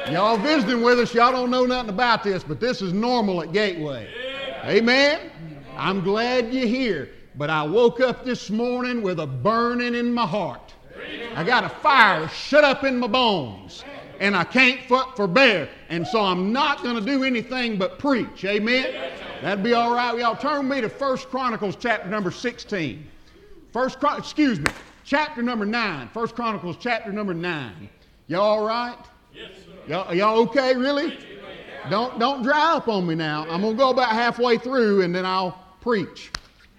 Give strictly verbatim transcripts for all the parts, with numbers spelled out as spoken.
Y'all visiting with us, y'all don't know nothing about this, but this is normal at Gateway. Amen? I'm glad you're here. But I woke up this morning with a burning in my heart. I got a fire shut up in my bones. And I can't forbear. And so I'm not going to do anything but preach. Amen? That'd be all right. Y'all turn me to First Chronicles chapter number sixteen. First, excuse me, chapter number nine. First Chronicles chapter number nine. Y'all all right? Yes, sir. Y'all, y'all okay, really? Don't, don't dry up on me now. I'm going to go about halfway through and then I'll preach.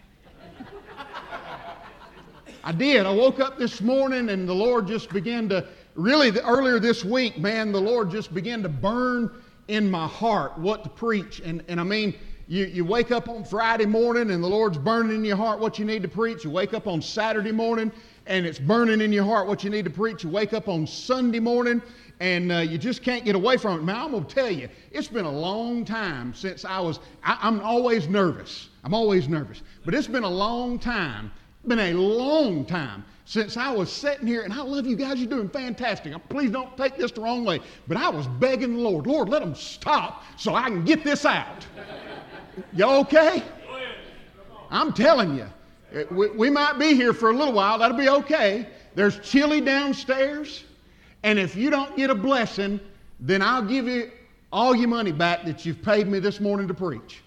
I did. I woke up this morning and the Lord just began to, really the, earlier this week, man, the Lord just began to burn in my heart what to preach. And, and I mean, you, you wake up on Friday morning and the Lord's burning in your heart what you need to preach. You wake up on Saturday morning and it's burning in your heart what you need to preach. You wake up on Sunday morning and uh, you just can't get away from it. Man, I'm going to tell you, it's been a long time since I was, I, I'm always nervous. I'm always nervous. But it's been a long time, been a long time since I was sitting here, and I love you guys, you're doing fantastic. Please don't take this the wrong way, but I was begging the Lord, Lord, let them stop so I can get this out. Y'all okay? I'm telling you, we, we might be here for a little while, that'll be okay. There's chili downstairs, and if you don't get a blessing, then I'll give you all your money back that you've paid me this morning to preach.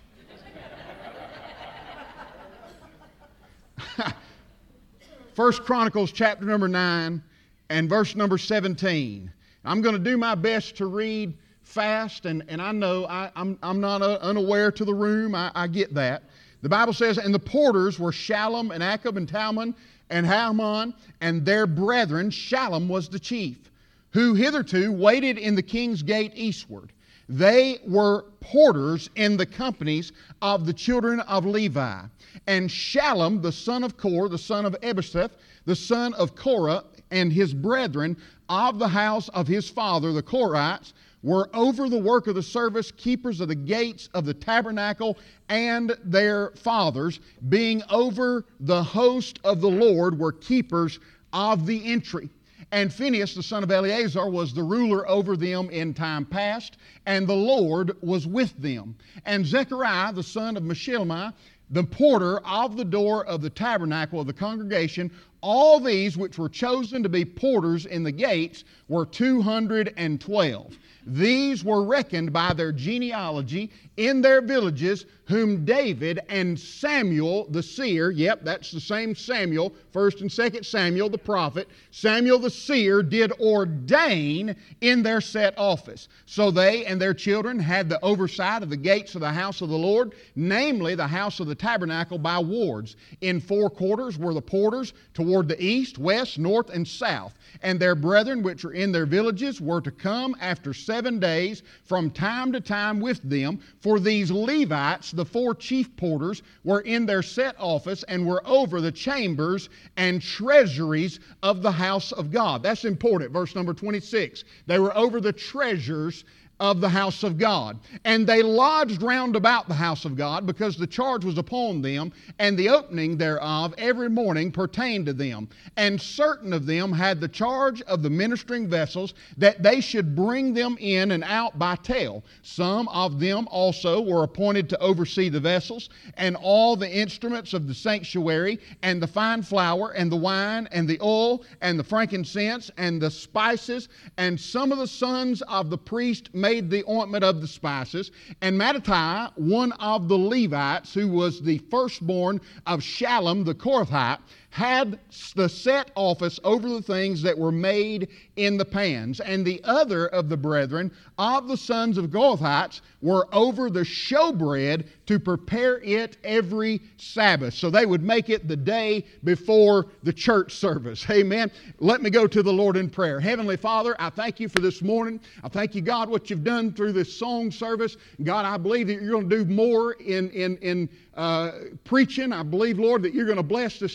First Chronicles chapter number nine and verse number seventeen. I'm going to do my best to read fast, and, and I know I, I'm, I'm not uh, unaware to the room. I, I get that. The Bible says, and the porters were Shallum and Akab and Talmon and Haman and their brethren. Shallum was the chief, who hitherto waited in the king's gate eastward. They were porters in the companies of the children of Levi. And Shallum, the son of Kor, the son of Ebaseth, the son of Korah, and his brethren of the house of his father, the Korites, were over the work of the service, keepers of the gates of the tabernacle, and their fathers, being over the host of the Lord, were keepers of the entry. And Phinehas, the son of Eleazar, was the ruler over them in time past, and the Lord was with them. And Zechariah, the son of Meshillemah, the porter of the door of the tabernacle of the congregation, all these which were chosen to be porters in the gates were two hundred twelve. These were reckoned by their genealogy in their villages, whom David and Samuel the seer, yep, that's the same Samuel, first and second Samuel the prophet, Samuel the seer did ordain in their set office. So they and their children had the oversight of the gates of the house of the Lord, namely the house of the tabernacle by wards. In four quarters were the porters toward the east, west, north, and south. And their brethren which were in their villages were to come after seven days from time to time with them. For these Levites, the four chief porters, were in their set office and were over the chambers and treasuries of the house of God. That's important. Verse number twenty-six. They were over the treasures of the house of God. And they lodged round about the house of God, because the charge was upon them, and the opening thereof every morning pertained to them. And certain of them had the charge of the ministering vessels, that they should bring them in and out by tale. Some of them also were appointed to oversee the vessels, and all the instruments of the sanctuary, and the fine flour, and the wine, and the oil, and the frankincense, and the spices. And some of the sons of the priest made the ointment of the spices. And Mattathiah, one of the Levites, who was the firstborn of Shallum the Korathite, had the set office over the things that were made in the pans. And the other of the brethren of the sons of Kohathites were over the showbread to prepare it every Sabbath. So they would make it the day before the church service. Amen. Let me go to the Lord in prayer. Heavenly Father, I thank you for this morning. I thank you, God, what you've done through this song service. God, I believe that you're going to do more in, in, in uh, preaching. I believe, Lord, that you're going to bless this time of fellowship.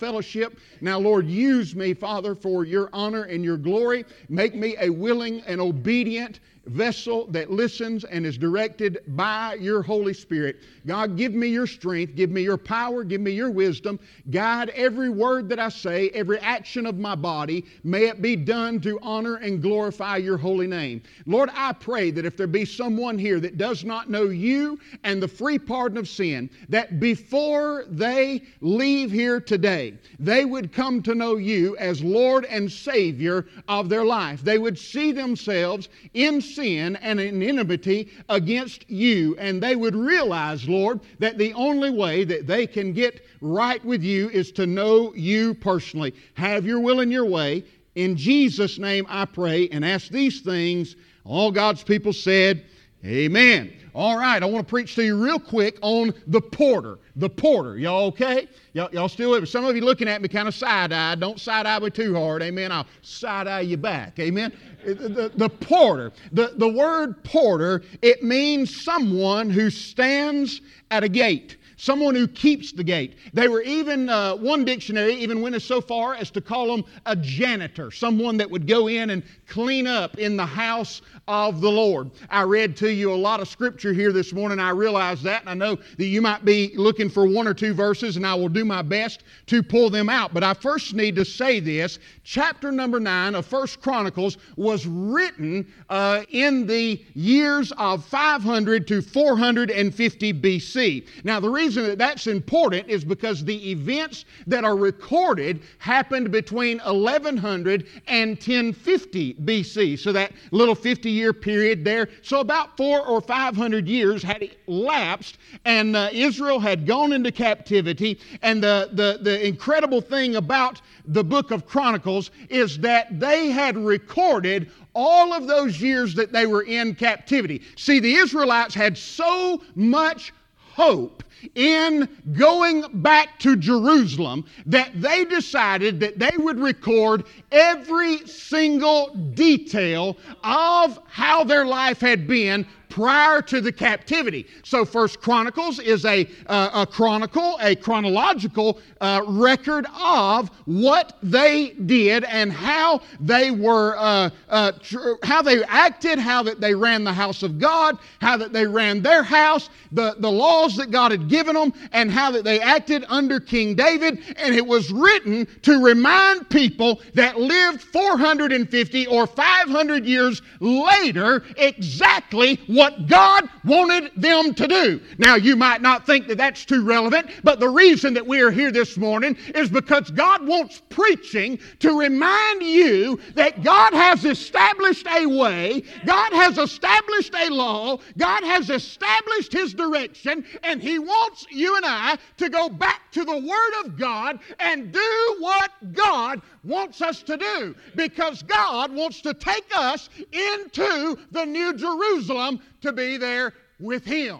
fellowship. Now, Lord, use me, Father, for your honor and your glory. Make me a willing and obedient vessel that listens and is directed by your Holy Spirit. God, give me your strength, give me your power, give me your wisdom. Guide every word that I say, every action of my body. May it be done to honor and glorify your holy name. Lord, I pray that if there be someone here that does not know you and the free pardon of sin, that before they leave here today, they would come to know you as Lord and Savior of their life. They would see themselves in sin and in enmity against you, and they would realize, Lord, that the only way that they can get right with you is to know you personally. Have your will and your way. In Jesus' name I pray and ask these things. All God's people said, amen. All right, I want to preach to you real quick on the porter. The porter. Y'all okay? Y'all, y'all still with me? Some of you looking at me kind of side-eyed. Don't side-eye me too hard. Amen. I'll side-eye you back. Amen. The, the, the porter. The, the word porter, it means someone who stands at a gate. Someone who keeps the gate. They were even, uh, one dictionary even went as so far as to call them a janitor. Someone that would go in and clean up in the house of the Lord. I read to you a lot of scripture here this morning. I realize that, and I know that you might be looking for one or two verses, and I will do my best to pull them out. But I first need to say this. Chapter number nine of First Chronicles was written uh, in the years of five hundred to four hundred fifty B C. Now, the reason that that's important is because the events that are recorded happened between eleven hundred and ten fifty B C. So that little fifty-year period there. So about four or five hundred years had elapsed, and uh, Israel had gone into captivity. And the, the, the incredible thing about the book of Chronicles is that they had recorded all of those years that they were in captivity. See, the Israelites had so much hope in going back to Jerusalem that they decided that they would record every single detail of how their life had been prior to the captivity. So First Chronicles is a, uh, a chronicle, a chronological uh, record of what they did and how they were, uh, uh, tr- how they acted, how that they ran the house of God, how that they ran their house, the, the laws that God had given them, and how that they acted under King David. And it was written to remind people that lived four hundred fifty or five hundred years later exactly what God wanted them to do. Now, you might not think that that's too relevant, but the reason that we are here this morning is because God wants preaching to remind you that God has established a way, God has established a law, God has established His direction, and He wants you and I to go back to the Word of God and do what God wants us to do, because God wants to take us into the New Jerusalem to be there with Him.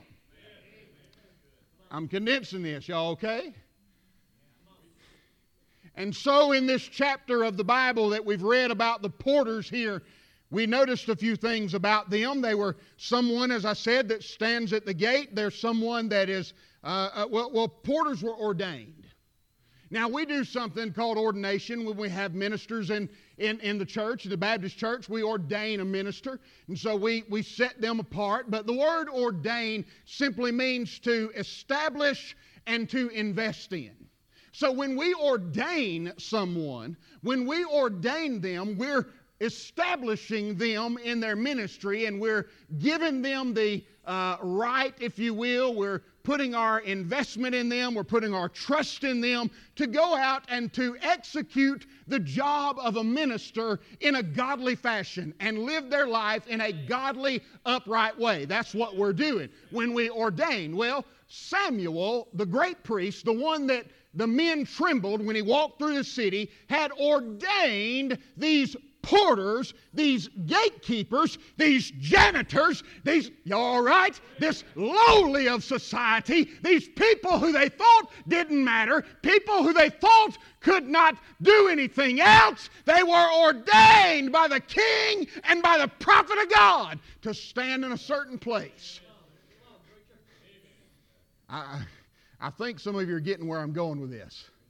I'm condensing this, y'all okay? And so in this chapter of the Bible that we've read about the porters here, we noticed a few things about them. They were someone, as I said, that stands at the gate. They're someone that is, uh, uh, well, well, porters were ordained. Now, we do something called ordination when we have ministers in, in, in the church, the Baptist church. We ordain a minister, and so we, we set them apart. But the word ordain simply means to establish and to invest in. So when we ordain someone, when we ordain them, we're establishing them in their ministry, and we're giving them the uh, right, if you will. We're putting our investment in them, we're putting our trust in them to go out and to execute the job of a minister in a godly fashion and live their life in a godly, upright way. That's what we're doing when we ordain. Well, Samuel, the great priest, the one that the men trembled when he walked through the city, had ordained these porters, these gatekeepers, these janitors, these, y'all all right? This lowly of society, these people who they thought didn't matter, people who they thought could not do anything else. They were ordained by the king and by the prophet of God to stand in a certain place. I, I think some of you are getting where I'm going with this.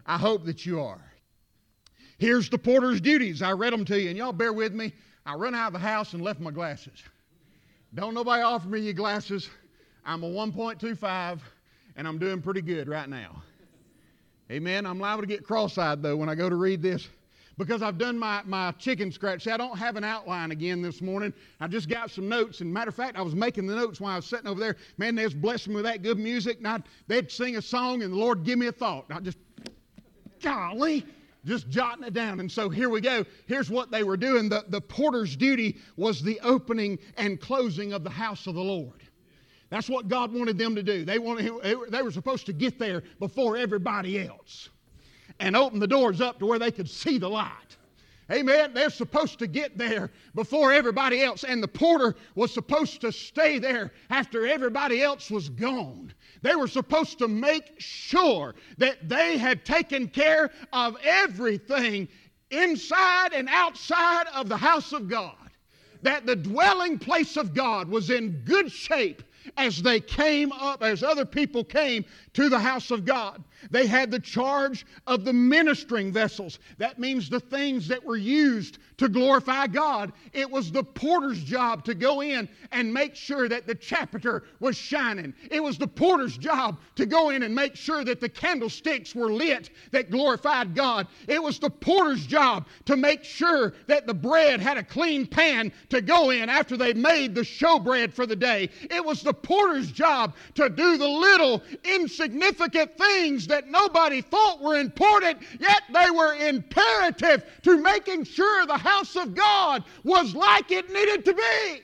I hope that you are. Here's the porter's duties. I read them to you, and y'all bear with me. I run out of the house and left my glasses. Don't nobody offer me your glasses. I'm a one point two five, and I'm doing pretty good right now. Amen. I'm liable to get cross-eyed, though, when I go to read this, because I've done my, my chicken scratch. See, I don't have an outline again this morning. I just got some notes. And matter of fact, I was making the notes while I was sitting over there. Man, they was blessing me with that good music. And I'd, they'd sing a song, and the Lord give me a thought. And I just, golly, just jotting it down. And so here we go. Here's what they were doing. The, the porter's duty was the opening and closing of the house of the Lord. That's what God wanted them to do. They wanted, they were supposed to get there before everybody else and open the doors up to where they could see the light. Amen. They're supposed to get there before everybody else. And the porter was supposed to stay there after everybody else was gone. They were supposed to make sure that they had taken care of everything inside and outside of the house of God. That the dwelling place of God was in good shape as they came up, as other people came to the house of God. They had the charge of the ministering vessels. That means the things that were used to glorify God. It was the porter's job to go in and make sure that the chapiter was shining. It was the porter's job to go in and make sure that the candlesticks were lit that glorified God. It was the porter's job to make sure that the bread had a clean pan to go in after they made the showbread for the day. It was the porter's job to do the little insignificant things that nobody thought were important, yet they were imperative to making sure the house of God was like it needed to be.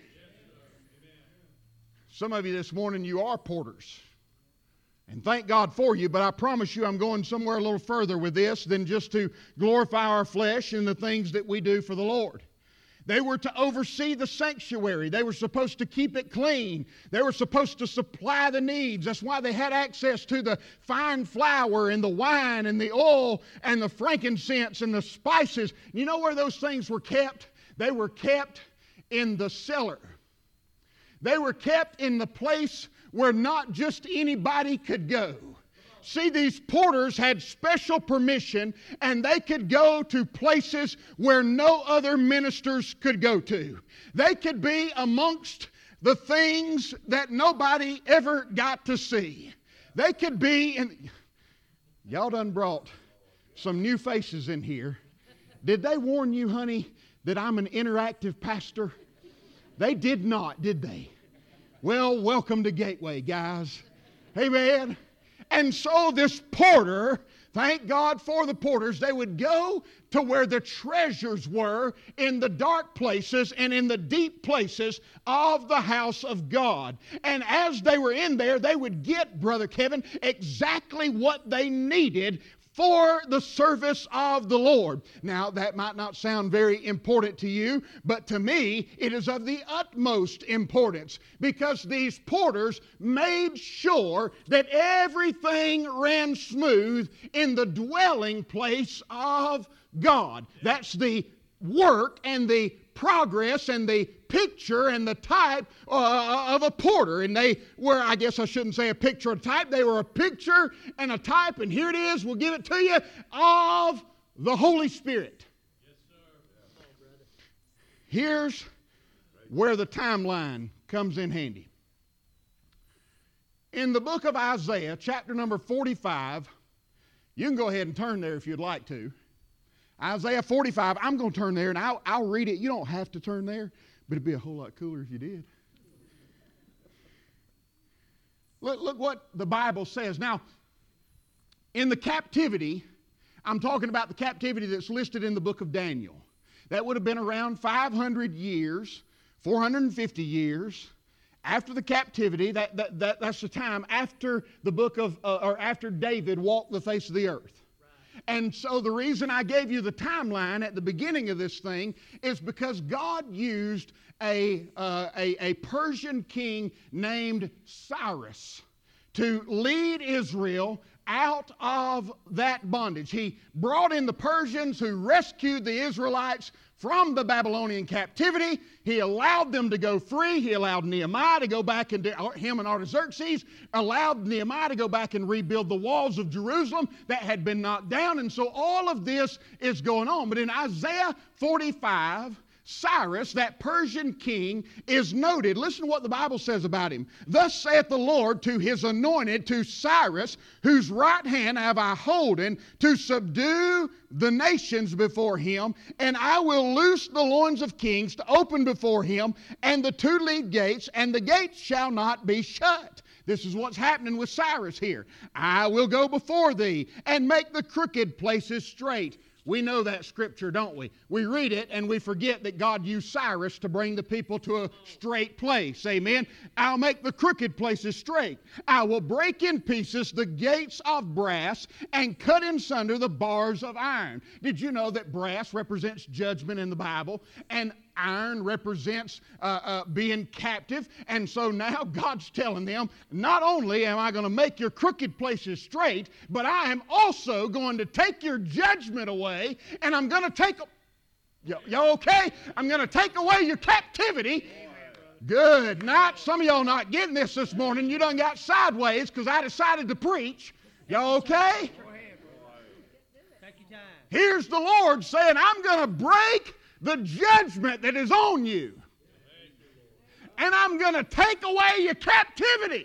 Some of you this morning, you are porters. And thank God for you, but I promise you I'm going somewhere a little further with this than just to glorify our flesh and the things that we do for the Lord. They were to oversee the sanctuary. They were supposed to keep it clean. They were supposed to supply the needs. That's why they had access to the fine flour and the wine and the oil and the frankincense and the spices. You know where those things were kept? They were kept in the cellar. They were kept in the place where not just anybody could go. See, these porters had special permission, and they could go to places where no other ministers could go to. They could be amongst the things that nobody ever got to see. They could be in... Y'all done brought some new faces in here. Did they warn you, honey, that I'm an interactive pastor? They did not, did they? Well, welcome to Gateway, guys. Amen. And so this porter, thank God for the porters, they would go to where the treasures were in the dark places and in the deep places of the house of God. And as they were in there, they would get, Brother Kevin, exactly what they needed for the service of the Lord. Now, that might not sound very important to you, but to me, it is of the utmost importance, because these porters made sure that everything ran smooth in the dwelling place of God. That's the work and the progress and the picture and the type uh, of a porter. And they were, I guess I shouldn't say a picture or a type, they were a picture and a type, and here it is, we'll give it to you, of the Holy Spirit. Yes, sir. Here's where the timeline comes in handy. In the book of Isaiah, chapter number forty-five, you can go ahead and turn there if you'd like to. Isaiah forty-five, I'm going to turn there and I'll, I'll read it. You don't have to turn there, but it'd be a whole lot cooler if you did. Look, look what the Bible says. Now, in the captivity, I'm talking about the captivity that's listed in the book of Daniel. That would have been around five hundred years, four hundred fifty years after the captivity. That, that, that, that's the time after the book of, uh, or after David walked the face of the earth. And so the reason I gave you the timeline at the beginning of this thing is because God used a, uh, a, a Persian king named Cyrus to lead Israel out of that bondage. He brought in the Persians who rescued the Israelites from the Babylonian captivity. He allowed them to go free. He allowed Nehemiah to go back, and him and Artaxerxes allowed Nehemiah to go back and rebuild the walls of Jerusalem that had been knocked down. And so all of this is going on. But in Isaiah forty-five, Cyrus, that Persian king, is noted. Listen to what the Bible says about him. Thus saith the Lord to his anointed, to Cyrus, whose right hand have I holden, to subdue the nations before him, and I will loose the loins of kings to open before him, and the two lead gates, and the gates shall not be shut. This is what's happening with Cyrus here. I will go before thee, and make the crooked places straight. We know that scripture, don't we? We read it and we forget that God used Cyrus to bring the people to a straight place. Amen. I'll make the crooked places straight. I will break in pieces the gates of brass and cut in sunder the bars of iron. Did you know that brass represents judgment in the Bible, and iron represents uh, uh, being captive? And so now God's telling them, not only am I going to make your crooked places straight, but I am also going to take your judgment away, and I'm going to take, y'all okay? I'm going to take away your captivity. Good night. Some of y'all not getting this this morning. You done got sideways because I decided to preach. Y'all okay? Here's the Lord saying, I'm going to break the judgment that is on you. And I'm going to take away your captivity.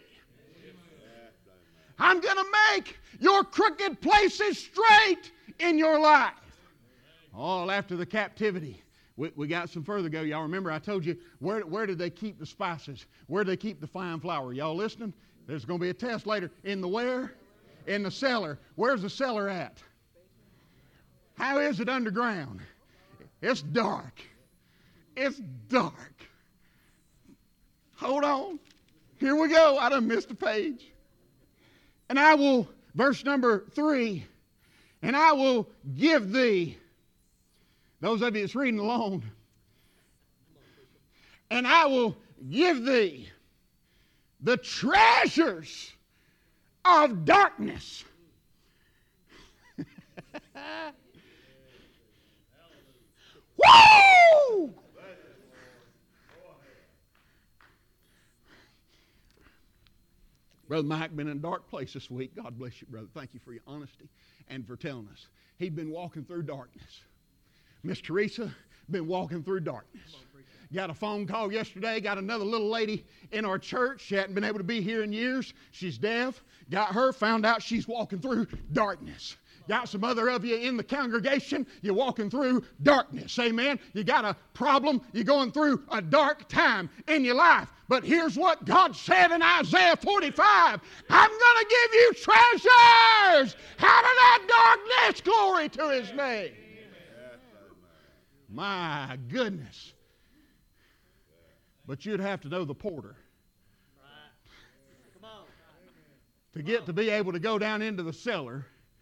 I'm going to make your crooked places straight in your life. All after the captivity. We, we got some further to go. Y'all remember I told you, where, where did they keep the spices? Where did they keep the fine flour? Y'all listening? There's going to be a test later. In the where? In the cellar. Where's the cellar at? How is it underground? It's dark. It's dark. Hold on. Here we go. I done missed a page. And I will, verse number three, and I will give thee, those of you that's reading along, and I will give thee the treasures of darkness. Woo! Brother Mike been in a dark place this week. God bless you, brother. Thank you for your honesty and for telling us. He'd been walking through darkness. Miss Teresa been walking through darkness. Got a phone call yesterday. Got another little lady in our church. She hadn't been able to be here in years. She's deaf. Got her. Found out she's walking through darkness. Got some other of you in the congregation, you're walking through darkness. Amen. You got a problem, you're going through a dark time in your life. But here's what God said in Isaiah forty-five. I'm going to give you treasures out of that darkness. Glory to His name. My goodness. But you'd have to know the porter to get to be able to go down into the cellar.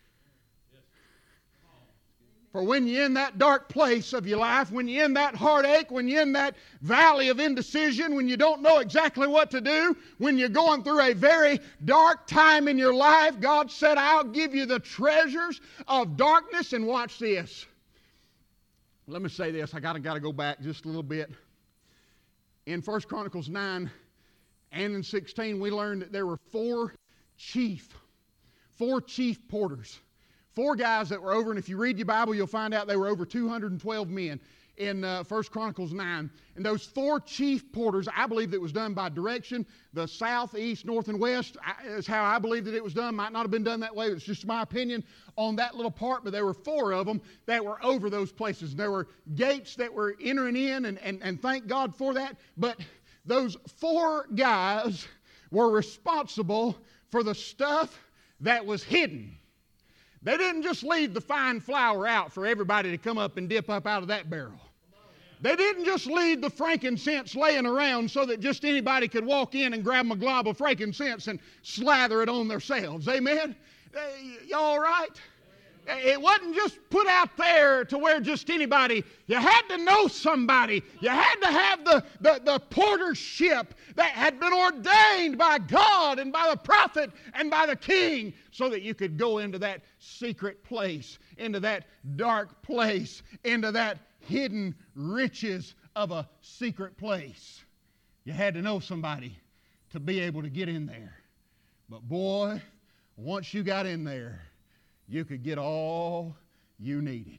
For when you're in that dark place of your life, when you're in that heartache, when you're in that valley of indecision, when you don't know exactly what to do, when you're going through a very dark time in your life, God said, I'll give you the treasures of darkness. And watch this. Let me say this. I gotta, gotta go back just a little bit. In First Chronicles nine and in sixteen, we learned that there were four chief, four chief porters. Four guys that were over, and if you read your Bible, you'll find out they were over two hundred twelve men in uh, First Chronicles nine. And those four chief porters, I believe that was done by direction. The south, east, north, and west is how I believe that it was done. Might not have been done that way. It's just my opinion on that little part, but there were four of them that were over those places. There were gates that were entering in, and, and, and thank God for that. But those four guys were responsible for the stuff that was hidden. They didn't just leave the fine flour out for everybody to come up and dip up out of that barrel. They didn't just leave the frankincense laying around so that just anybody could walk in and grab a glob of frankincense and slather it on themselves. Amen? Y'all all right? It wasn't just put out there to where just anybody. You had to know somebody. You had to have the, the, the portership that had been ordained by God and by the prophet and by the king so that you could go into that secret place, into that dark place, into that hidden riches of a secret place. You had to know somebody to be able to get in there. But boy, once you got in there, you could get all you needed.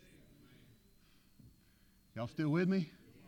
Y'all still with me?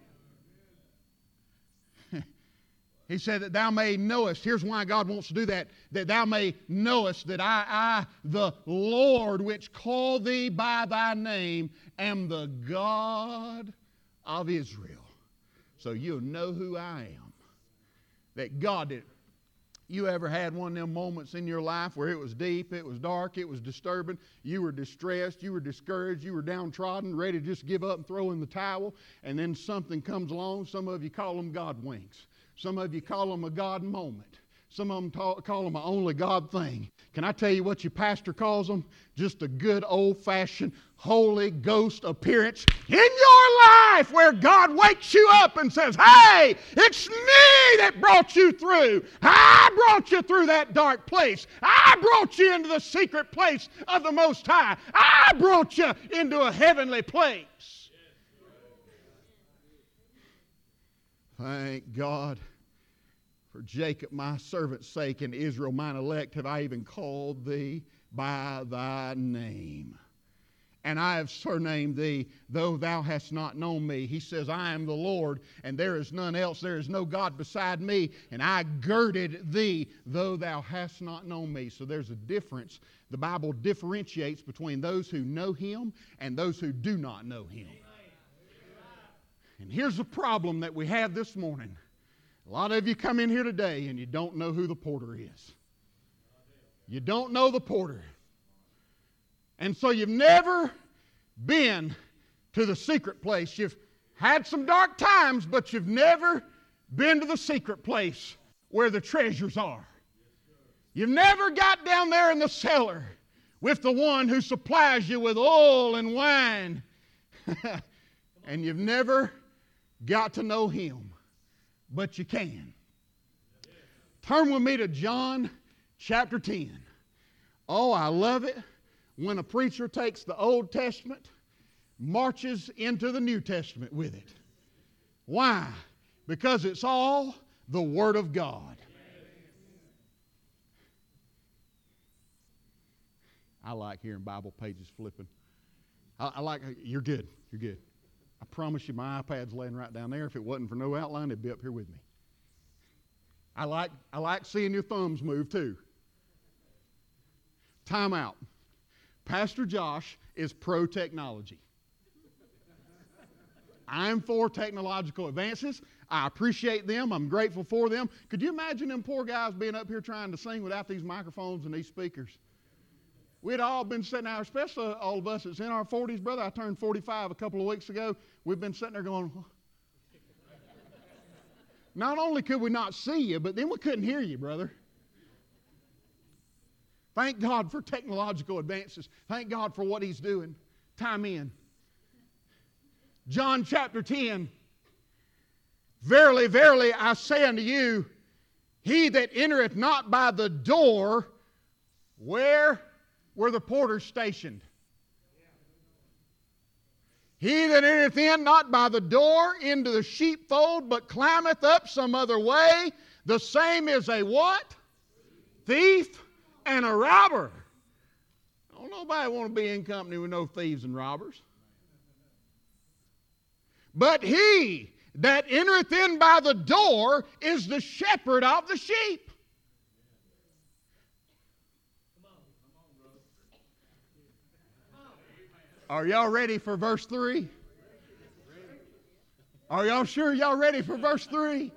He said that thou may knowest. Here's why God wants to do that. That thou may knowest that I, I, the Lord, which called thee by thy name, am the God of Israel. So you'll know who I am. That God did. You ever had one of them moments in your life where it was deep, it was dark, it was disturbing, you were distressed, you were discouraged, you were downtrodden, ready to just give up and throw in the towel, and then something comes along. Some of you call them God winks. Some of you call them a God moment. Some of them ta- call them an only God thing. Can I tell you what your pastor calls them? Just a good old-fashioned Holy Ghost appearance in your life where God wakes you up and says, hey, it's me that brought you through. I brought you through that dark place. I brought you into the secret place of the Most High. I brought you into a heavenly place. Thank God for Jacob my servant's sake and Israel mine elect have I even called thee by thy name. And I have surnamed thee, though thou hast not known me. He says, I am the Lord, and there is none else. There is no God beside me. And I girded thee, though thou hast not known me. So there's a difference. The Bible differentiates between those who know Him and those who do not know Him. And here's the problem that we have this morning. A lot of you come in here today and you don't know who the porter is. You don't know the porter. And so you've never been to the secret place. You've had some dark times, but you've never been to the secret place where the treasures are. You've never got down there in the cellar with the one who supplies you with oil and wine. And you've never got to know Him. But you can. Turn with me to John chapter ten. Oh, I love it when a preacher takes the Old Testament, marches into the New Testament with it. Why? Because it's all the Word of God. I like hearing Bible pages flipping. I, I like, you're good, you're good. I promise you my iPad's laying right down there. If it wasn't for no outline, it'd be up here with me. I like, I like seeing your thumbs move too. Time out. Pastor Josh is pro-technology. I'm for technological advances. I appreciate them. I'm grateful for them. Could you imagine them poor guys being up here trying to sing without these microphones and these speakers? We'd all been sitting there, especially all of us that's in our forties, brother. I turned forty-five a couple of weeks ago. We've been sitting there going, not only could we not see you, but then we couldn't hear you, brother. Thank God for technological advances. Thank God for what He's doing. Time in. John chapter ten. Verily, verily, I say unto you, he that entereth not by the door, where were the porters stationed? He that entereth in not by the door into the sheepfold, but climbeth up some other way, the same is a what? Thief and a robber. Don't nobody want to be in company with no thieves and robbers. But he that entereth in by the door is the shepherd of the sheep. Are y'all ready for verse three? Are y'all sure y'all ready for verse three?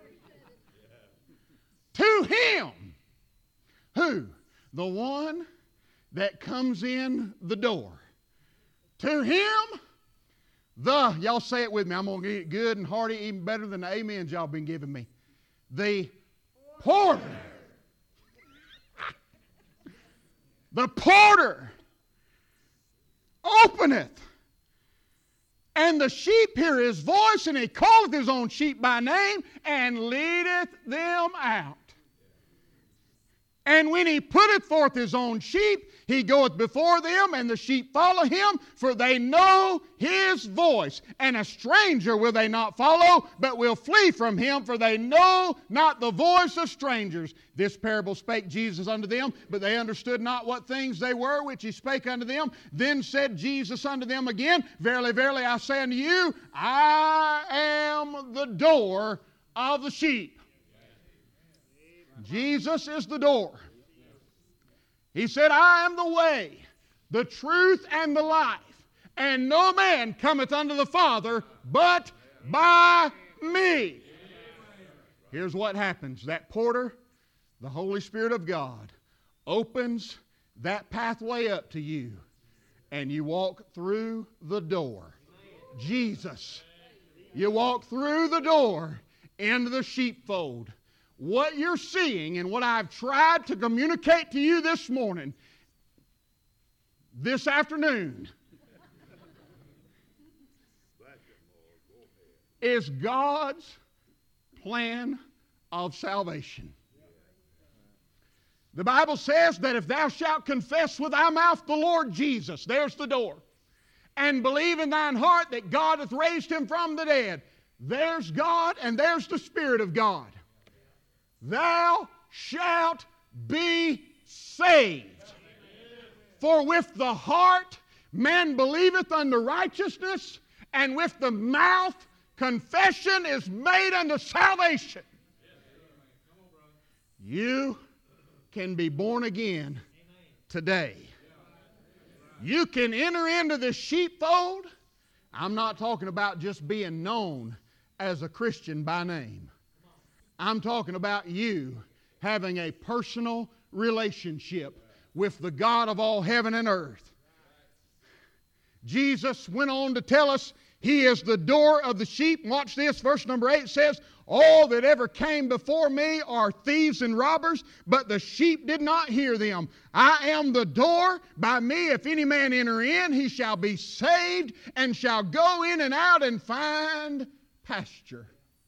To him, who? The one that comes in the door. To him, the, y'all say it with me, I'm going to get it good and hearty, even better than the amens y'all been giving me. The porter. The porter openeth, and the sheep hear his voice, and he calleth his own sheep by name, and leadeth them out. And when he putteth forth his own sheep, he goeth before them, and the sheep follow him, for they know his voice. And a stranger will they not follow, but will flee from him, for they know not the voice of strangers. This parable spake Jesus unto them, but they understood not what things they were which he spake unto them. Then said Jesus unto them again, Verily, verily, I say unto you, I am the door of the sheep. Jesus is the door. He said, I am the way, the truth, and the life. And no man cometh unto the Father but by me. Here's what happens. That porter, the Holy Spirit of God, opens that pathway up to you. And you walk through the door. Jesus. You walk through the door into the sheepfold. What you're seeing and what I've tried to communicate to you this morning, this afternoon, is God's plan of salvation. The Bible says that if thou shalt confess with thy mouth the Lord Jesus, there's the door, and believe in thine heart that God hath raised him from the dead, there's God and there's the Spirit of God. Thou shalt be saved. For with the heart man believeth unto righteousness, and with the mouth confession is made unto salvation. You can be born again today. You can enter into the sheepfold. I'm not talking about just being known as a Christian by name. I'm talking about you having a personal relationship with the God of all heaven and earth. Jesus went on to tell us He is the door of the sheep. Watch this, verse number eight says, all that ever came before me are thieves and robbers, but the sheep did not hear them. I am the door. By me, if any man enter in, he shall be saved, and shall go in and out and find pasture.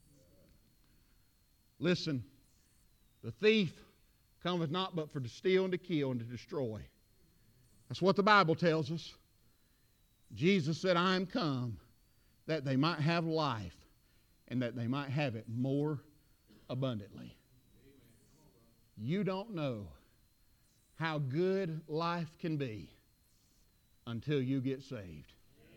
Listen, the thief cometh not but for to steal and to kill and to destroy. That's what the Bible tells us. Jesus said, I am come that they might have life, and that they might have it more abundantly. You don't know how good life can be until you get saved.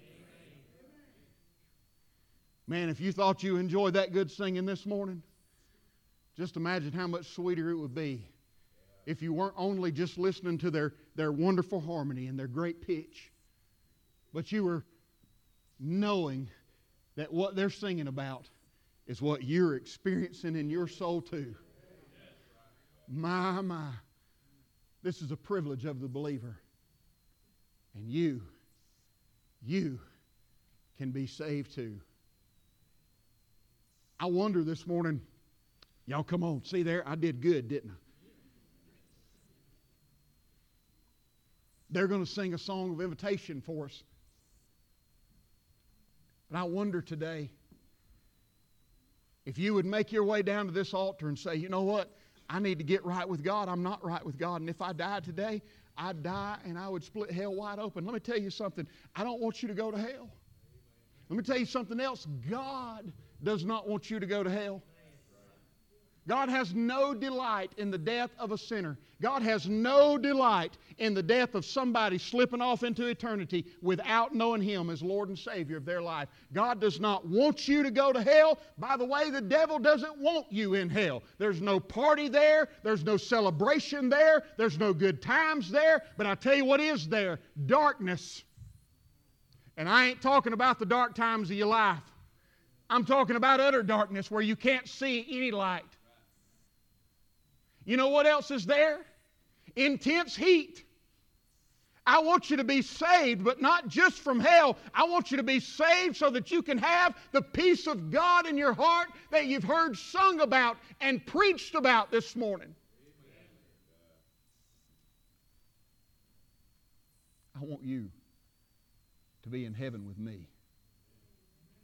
Man, if you thought you enjoyed that good singing this morning, just imagine how much sweeter it would be if you weren't only just listening to their, their wonderful harmony and their great pitch, but you were knowing that what they're singing about is what you're experiencing in your soul too. My, my. This is a privilege of the believer. And you, you can be saved too. I wonder this morning, y'all come on, see there, I did good, didn't I? They're going to sing a song of invitation for us. But I wonder today, if you would make your way down to this altar and say, you know what, I need to get right with God. I'm not right with God. And if I died today, I'd die and I would split hell wide open. Let me tell you something. I don't want you to go to hell. Let me tell you something else. God does not want you to go to hell. God has no delight in the death of a sinner. God has no delight in the death of somebody slipping off into eternity without knowing Him as Lord and Savior of their life. God does not want you to go to hell. By the way, the devil doesn't want you in hell. There's no party there. There's no celebration there. There's no good times there. But I tell you what is there, darkness. And I ain't talking about the dark times of your life. I'm talking about utter darkness where you can't see any light. You know what else is there? Intense heat. I want you to be saved, but not just from hell. I want you to be saved so that you can have the peace of God in your heart that you've heard sung about and preached about this morning. I want you to be in heaven with me.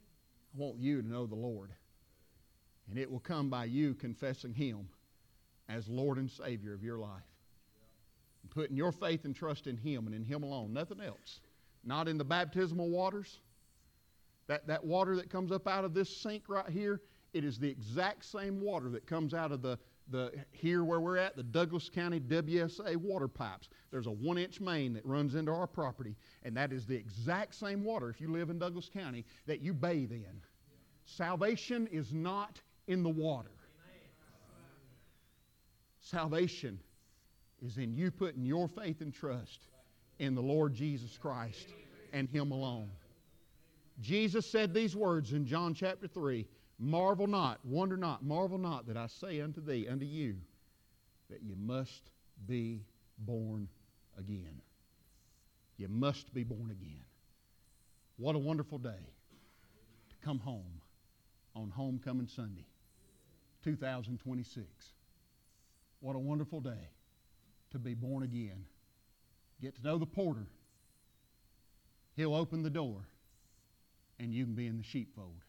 I want you to know the Lord. And it will come by you confessing Him as Lord and Savior of your life. And putting your faith and trust in Him and in Him alone, nothing else. Not in the baptismal waters. That, that water that comes up out of this sink right here, it is the exact same water that comes out of the, the here where we're at, the Douglas County W S A water pipes. There's a one-inch main that runs into our property, and that is the exact same water, if you live in Douglas County, that you bathe in. Salvation is not in the water. Salvation is in you putting your faith and trust in the Lord Jesus Christ and Him alone. Jesus said these words in John chapter three, marvel not, wonder not, marvel not that I say unto thee, unto you, that you must be born again. You must be born again. What a wonderful day to come home on Homecoming Sunday, two thousand twenty-six. What a wonderful day to be born again. Get to know the porter. He'll open the door, and you can be in the sheepfold.